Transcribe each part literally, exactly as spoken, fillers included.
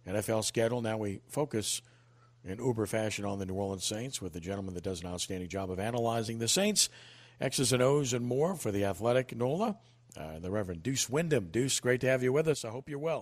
N F L schedule. Now we focus in uber fashion on the New Orleans Saints with the gentleman that does an outstanding job of analyzing the Saints, X's and O's and more for the Athletic NOLA, uh, the Reverend Deuce Wyndham. Deuce, great to have you with us. I hope you're well.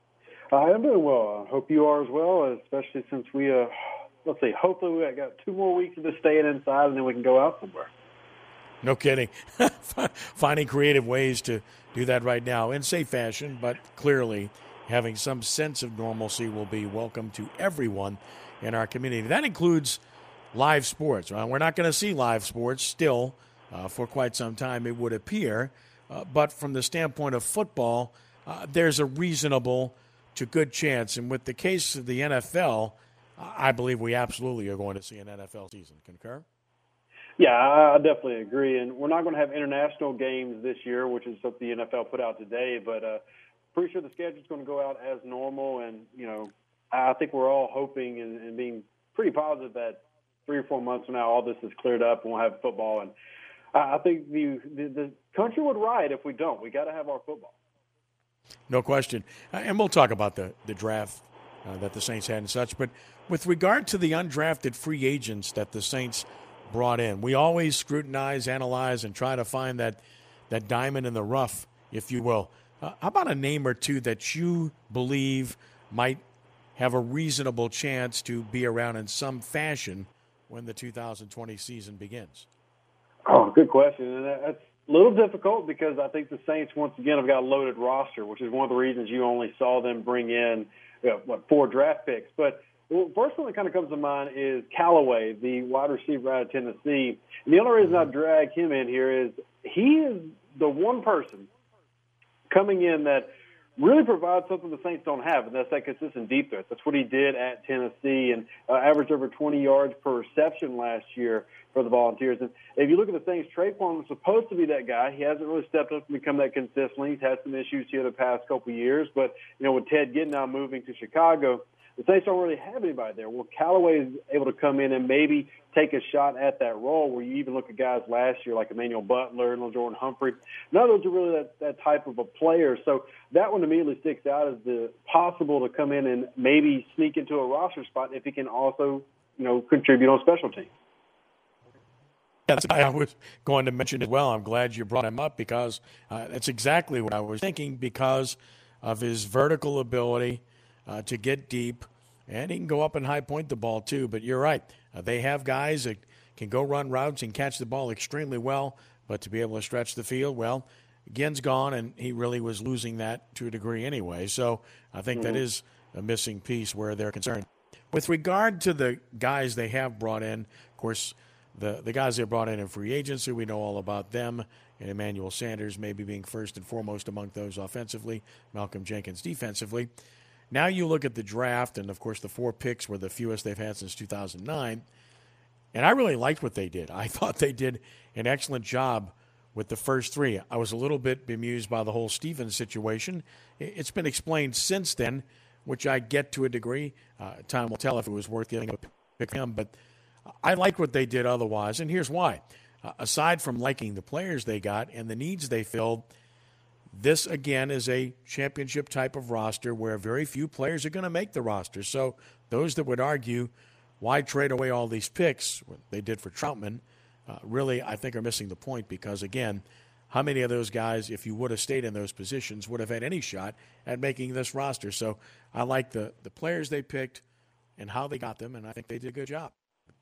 I am doing well. I hope you are as well, especially since we, uh, let's see, hopefully we got two more weeks of just staying inside and then we can go out somewhere. No kidding. Finding creative ways to do that right now in safe fashion, but clearly having some sense of normalcy will be welcome to everyone in our community. That includes live sports. Well, we're not going to see live sports still uh, for quite some time, it would appear. Uh, but from the standpoint of football, uh, there's a reasonable to good chance. And with the case of the N F L, I believe we absolutely are going to see an N F L season. Concur? Yeah, I definitely agree. And we're not going to have international games this year, which is what the N F L put out today. But uh, pretty sure the schedule's going to go out as normal. And, you know, I think we're all hoping and, and being pretty positive that three or four months from now all this is cleared up and we'll have football. And I think the, the, the country would riot if we don't. We got to have our football. No question. And we'll talk about the, the draft uh, that the Saints had and such. But with regard to the undrafted free agents that the Saints brought in, we always scrutinize, analyze, and try to find that, that diamond in the rough, if you will. Uh, how about a name or two that you believe might have a reasonable chance to be around in some fashion when the two thousand twenty season begins? Oh, good question. And that's a little difficult because I think the Saints, once again, have got a loaded roster, which is one of the reasons you only saw them bring in, you know, what, four draft picks. But the first one that kind of comes to mind is Callaway, the wide receiver out of Tennessee. And the only reason I drag him in here is he is the one person coming in that really provides something the Saints don't have, and that's that consistent deep threat. That's what he did at Tennessee and uh, averaged over twenty yards per reception last year for the Volunteers. And if you look at the Saints, Traquan was supposed to be that guy. He hasn't really stepped up and become that consistently. He's had some issues here the past couple of years, but, you know, with Ted Ginn now moving to Chicago, the Saints don't really have anybody there. Well, Callaway is able to come in and maybe take a shot at that role where you even look at guys last year like Emmanuel Butler and LaJordan Humphrey. None of those are really that, that type of a player. So that one immediately sticks out as the possible to come in and maybe sneak into a roster spot if he can also, you know, contribute on special teams. That's what I was going to mention as well. I'm glad you brought him up because uh, that's exactly what I was thinking because of his vertical ability uh, to get deep. And he can go up and high point the ball too. But you're right. Uh, they have guys that can go run routes and catch the ball extremely well. But to be able to stretch the field, well, Ginn's gone, and he really was losing that to a degree anyway. So I think mm-hmm. that is a missing piece where they're concerned. With regard to the guys they have brought in, of course, the, the guys they brought in in free agency, we know all about them. And Emmanuel Sanders maybe being first and foremost among those offensively, Malcolm Jenkins defensively. Now you look at the draft, and, of course, the four picks were the fewest they've had since two thousand nine. And I really liked what they did. I thought they did an excellent job with the first three. I was a little bit bemused by the whole Stevens situation. It's been explained since then, which I get to a degree. Uh, time will tell if it was worth getting a pick for him. But I like what they did otherwise, and here's why. Uh, aside from liking the players they got and the needs they filled, this, again, is a championship type of roster where very few players are going to make the roster. So those that would argue, why trade away all these picks, what they did for Troutman, uh, really, I think, are missing the point because, again, how many of those guys, if you would have stayed in those positions, would have had any shot at making this roster? So I like the, the players they picked and how they got them, and I think they did a good job.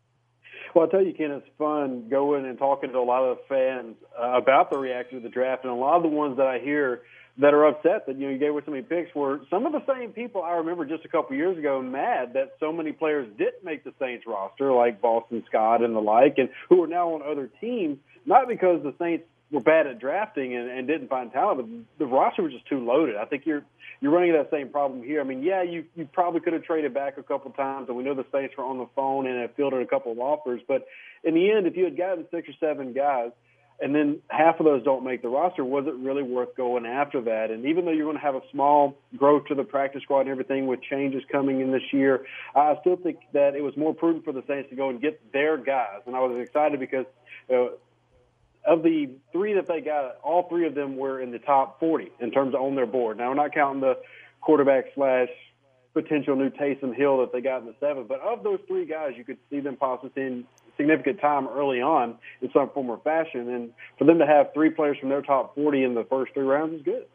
Well, I'll tell you, Ken, it's fun going and talking to a lot of fans uh, about the reaction to the draft, and a lot of the ones that I hear that are upset that, you know, you gave away so many picks were some of the same people I remember just a couple years ago mad that so many players didn't make the Saints roster, like Boston Scott and the like, and who are now on other teams, not because the Saints were bad at drafting and, and didn't find talent, but the roster was just too loaded. I think you're you're running into that same problem here. I mean, yeah, you you probably could have traded back a couple times, and we know the Saints were on the phone and have fielded a couple of offers. But in the end, if you had gotten six or seven guys, and then half of those don't make the roster, was it really worth going after that? And even though you're going to have a small growth to the practice squad and everything with changes coming in this year, I still think that it was more prudent for the Saints to go and get their guys. And I was excited because uh, of the three that they got, all three of them were in the top forty in terms of on their board. Now, we're not counting the quarterback slash potential new Taysom Hill that they got in the seventh. But of those three guys, you could see them possibly seeing significant time early on in some form or fashion. And for them to have three players from their top forty in the first three rounds is good.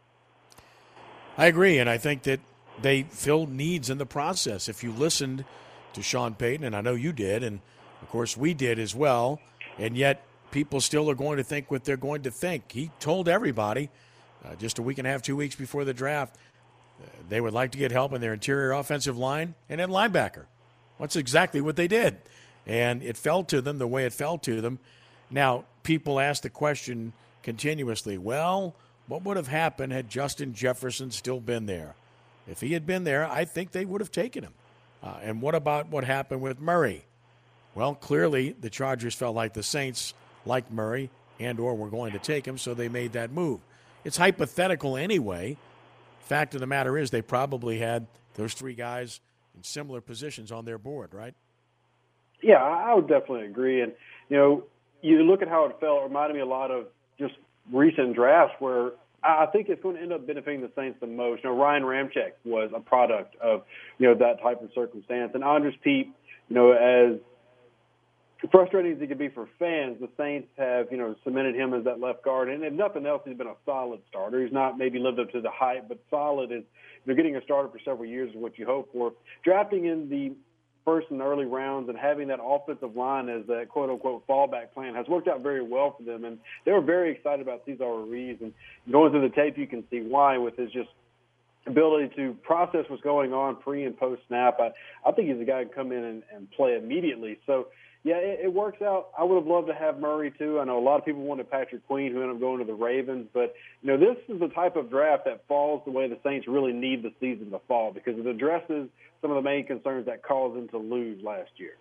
I agree, and I think that they filled needs in the process. If you listened to Sean Payton, and I know you did, and of course we did as well, and yet people still are going to think what they're going to think. He told everybody uh, just a week and a half, two weeks before the draft, uh, they would like to get help in their interior offensive line and at linebacker. That's exactly what they did. And it fell to them the way it fell to them. Now, people ask the question continuously, well, what would have happened had Justin Jefferson still been there? If he had been there, I think they would have taken him. Uh, and what about what happened with Murray? Well, clearly the Chargers felt like the Saints liked Murray and or were going to take him, so they made that move. It's hypothetical anyway. Fact of the matter is they probably had those three guys in similar positions on their board, right? Yeah, I would definitely agree. And, you know, you look at how it felt, it reminded me a lot of just recent drafts where I think it's going to end up benefiting the Saints the most. You know, Ryan Ramczyk was a product of, you know, that type of circumstance. And Andres Peat, you know, as frustrating as he could be for fans, the Saints have, you know, cemented him as that left guard. And if nothing else, he's been a solid starter. He's not maybe lived up to the hype, but solid is, you know, getting a starter for several years is what you hope for. Drafting in the first and early rounds and having that offensive line as that quote-unquote fallback plan has worked out very well for them. And they were very excited about Cesar Ruiz. And going through the tape, you can see why with his just ability to process what's going on pre- and post-snap. I, I think he's a guy who can come in and, and play immediately. So, yeah, it, it works out. I would have loved to have Murray, too. I know a lot of people wanted Patrick Queen, who ended up going to the Ravens. But, you know, this is the type of draft that falls the way the Saints really need the season to fall because it addresses some of the main concerns that caused them to lose last year.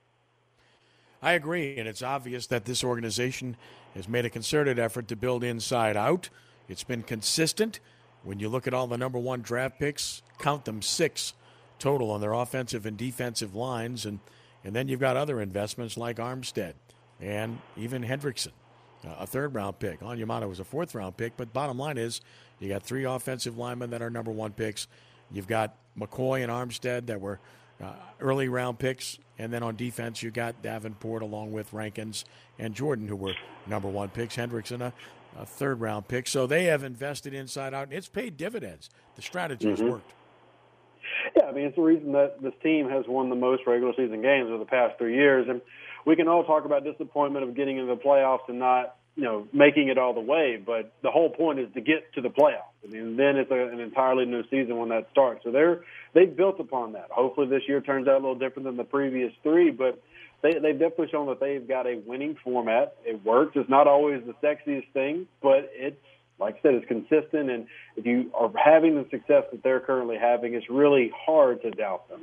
I agree, and it's obvious that this organization has made a concerted effort to build inside out. It's been consistent. When you look at all the number one draft picks, count them six total on their offensive and defensive lines, and, and then you've got other investments like Armstead and even Hendrickson, uh, a third-round pick. Onyemata was a fourth-round pick, but bottom line is you got three offensive linemen that are number one picks. You've got McCoy and Armstead that were uh, early round picks. And then on defense, you got Davenport along with Rankins and Jordan, who were number one picks. Hendrickson, a, a third round pick. So they have invested inside out, and it's paid dividends. The strategy mm-hmm. has worked. Yeah, I mean, it's the reason that this team has won the most regular season games over the past three years. And we can all talk about disappointment of getting into the playoffs and not, you know, making it all the way, but the whole point is to get to the playoffs. I mean, then it's a, an entirely new season when that starts. So they're they've built upon that. Hopefully this year turns out a little different than the previous three, but they, they've definitely shown that they've got a winning format. It works. It's not always the sexiest thing, but it's, like I said, it's consistent. And if you are having the success that they're currently having, it's really hard to doubt them.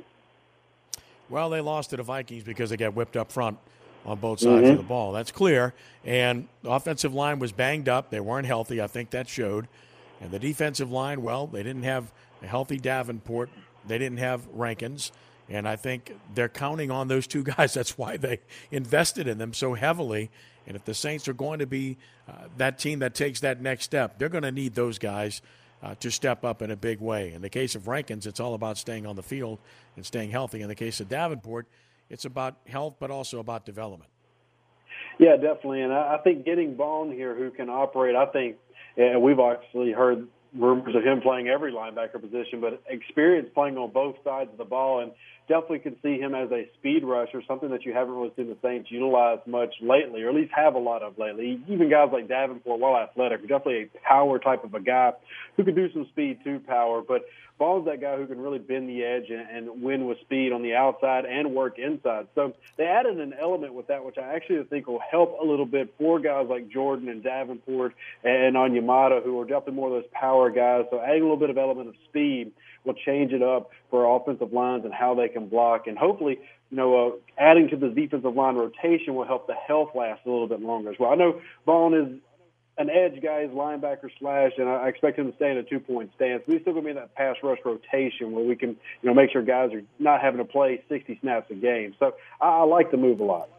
Well, they lost to the Vikings because they got whipped up front on both sides mm-hmm. of the ball. That's clear. And the offensive line was banged up. They weren't healthy. I think that showed. And the defensive line, well, they didn't have a healthy Davenport. They didn't have Rankins. And I think they're counting on those two guys. That's why they invested in them so heavily. And if the Saints are going to be uh, that team that takes that next step, they're going to need those guys uh, to step up in a big way. In the case of Rankins, it's all about staying on the field and staying healthy. In the case of Davenport, it's about health, but also about development. Yeah, definitely. And I think getting Bone here who can operate, I think, and we've actually heard rumors of him playing every linebacker position, but experience playing on both sides of the ball, and definitely can see him as a speed rusher, something that you haven't really seen the Saints utilize much lately, or at least have a lot of lately. Even guys like Davenport, while athletic, are definitely a power type of a guy who can do some speed to power, but Ball's that guy who can really bend the edge and, and win with speed on the outside and work inside. So they added an element with that, which I actually think will help a little bit for guys like Jordan and Davenport and Onyemata, who are definitely more of those power guys. So adding a little bit of element of speed will change it up for offensive lines and how they can block. And hopefully, you know, uh, adding to the defensive line rotation will help the health last a little bit longer as well. I know Vaughn is an edge guy, is linebacker slash, and I expect him to stay in a two-point stance. But he's still going to be in that pass rush rotation where we can, you know, make sure guys are not having to play sixty snaps a game. So I, I like the move a lot.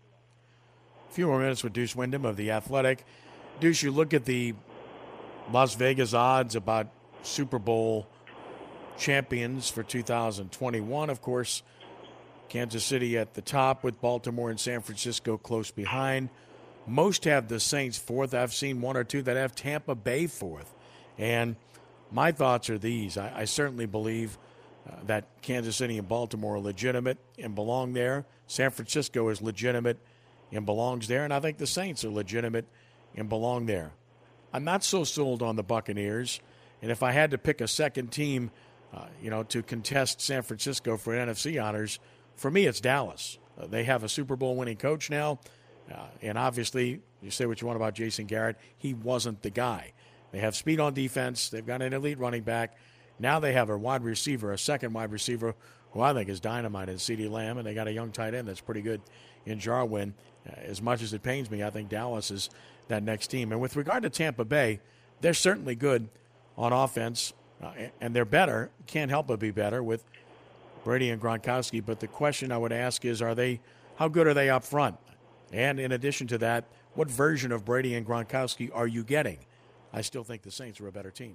A few more minutes with Deuce Wyndham of The Athletic. Deuce, you look at the Las Vegas odds about Super Bowl champions for two thousand twenty-one. Of course, Kansas City at the top with Baltimore and San Francisco close behind. Most have the Saints fourth. I've seen one or two that have Tampa Bay fourth. And my thoughts are these. I, I certainly believe uh, that Kansas City and Baltimore are legitimate and belong there. San Francisco is legitimate and belongs there. And I think the Saints are legitimate and belong there. I'm not so sold on the Buccaneers. And if I had to pick a second team, uh, you know, to contest San Francisco for N F C honors, for me it's Dallas. Uh, they have a Super Bowl winning coach now. Uh, and obviously, you say what you want about Jason Garrett, he wasn't the guy. They have speed on defense. They've got an elite running back. Now they have a wide receiver, a second wide receiver, who I think is dynamite in CeeDee Lamb, and they got a young tight end that's pretty good in Jarwin. Uh, as much as it pains me, I think Dallas is that next team. And with regard to Tampa Bay, they're certainly good on offense, uh, and they're better. Can't help but be better with Brady and Gronkowski. But the question I would ask is, are they? How good are they up front? And in addition to that, what version of Brady and Gronkowski are you getting? I still think the Saints are a better team.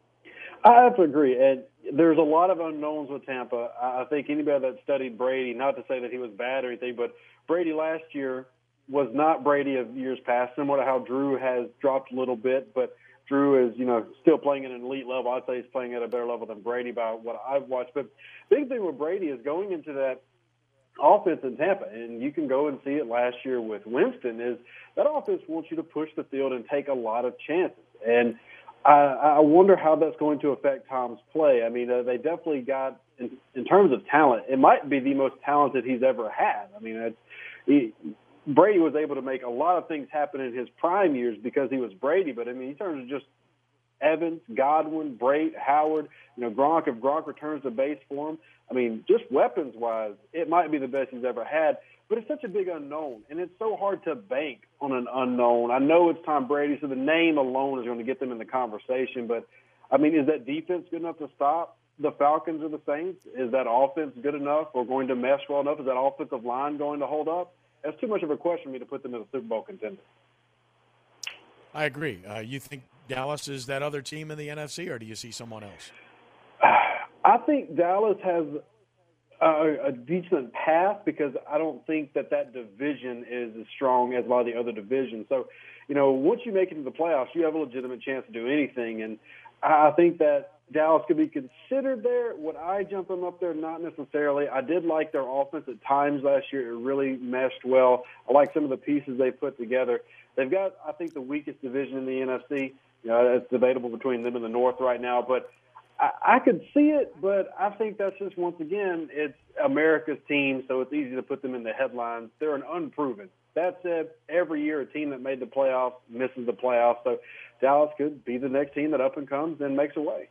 I have to agree. And there's a lot of unknowns with Tampa. I think anybody that studied Brady, not to say that he was bad or anything, but Brady last year was not Brady of years past, similar to how Drew has dropped a little bit. But Drew is, you know, still playing at an elite level. I'd say he's playing at a better level than Brady by what I've watched. But the big thing with Brady is going into that offense in Tampa, and you can go and see it last year with Winston, is that offense wants you to push the field and take a lot of chances. And I, I wonder how that's going to affect Tom's play. I mean, uh, they definitely got, in, in terms of talent, it might be the most talented he's ever had. I mean, it's, he, Brady was able to make a lot of things happen in his prime years because he was Brady, but I mean, in terms of just Evans, Godwin, Brait, Howard, you know, Gronk, if Gronk returns to base for him, I mean, just weapons-wise, it might be the best he's ever had, but it's such a big unknown, and it's so hard to bank on an unknown. I know it's Tom Brady, so the name alone is going to get them in the conversation, but, I mean, is that defense good enough to stop the Falcons or the Saints? Is that offense good enough or going to mesh well enough? Is that offensive line going to hold up? That's too much of a question for me to put them as a Super Bowl contender. I agree. Uh, you think Dallas is that other team in the N F C, or do you see someone else? I think Dallas has a, a decent path because I don't think that that division is as strong as a lot of the other divisions. So, you know, once you make it to the playoffs, you have a legitimate chance to do anything. And I think that Dallas could be considered there. Would I jump them up there? Not necessarily. I did like their offense at times last year. It really meshed well. I like some of the pieces they put together. They've got, I think, the weakest division in the N F C. You know, it's debatable between them and the North right now, but I, I could see it, but I think that's just, once again, it's America's team, so it's easy to put them in the headlines. They're an unproven. That said, every year a team that made the playoffs misses the playoffs, so Dallas could be the next team that up and comes and makes a way.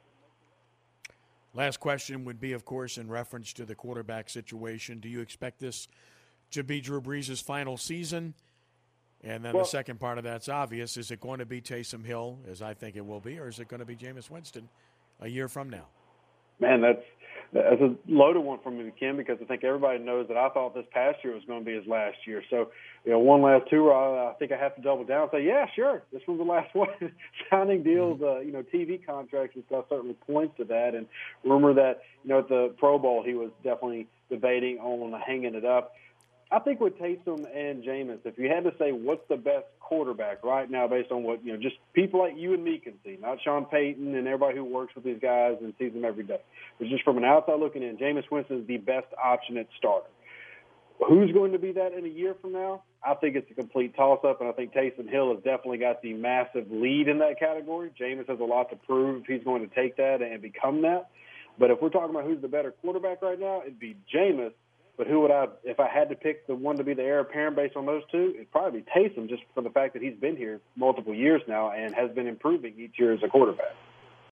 Last question would be, of course, in reference to the quarterback situation. Do you expect this to be Drew Brees' final season? And then well, the second part of that's obvious. Is it going to be Taysom Hill, as I think it will be, or is it going to be Jameis Winston a year from now? Man, that's that's a loaded one for me, Kim, because I think everybody knows that I thought this past year was going to be his last year. So, you know, one last tour, I think I have to double down and say, yeah, sure, this one's the last one. Signing deals, uh, you know, T V contracts and stuff certainly points to that. And rumor that, you know, at the Pro Bowl he was definitely debating on hanging it up. I think with Taysom and Jameis, if you had to say what's the best quarterback right now based on what, you know, just people like you and me can see, not Sean Payton and everybody who works with these guys and sees them every day. But just from an outside looking in, Jameis Winston is the best option at starter. Who's going to be that in a year from now? I think it's a complete toss-up, and I think Taysom Hill has definitely got the massive lead in that category. Jameis has a lot to prove if he's going to take that and become that. But if we're talking about who's the better quarterback right now, it'd be Jameis. But who would I, if I had to pick the one to be the heir apparent based on those two, it'd probably be Taysom, just for the fact that he's been here multiple years now and has been improving each year as a quarterback.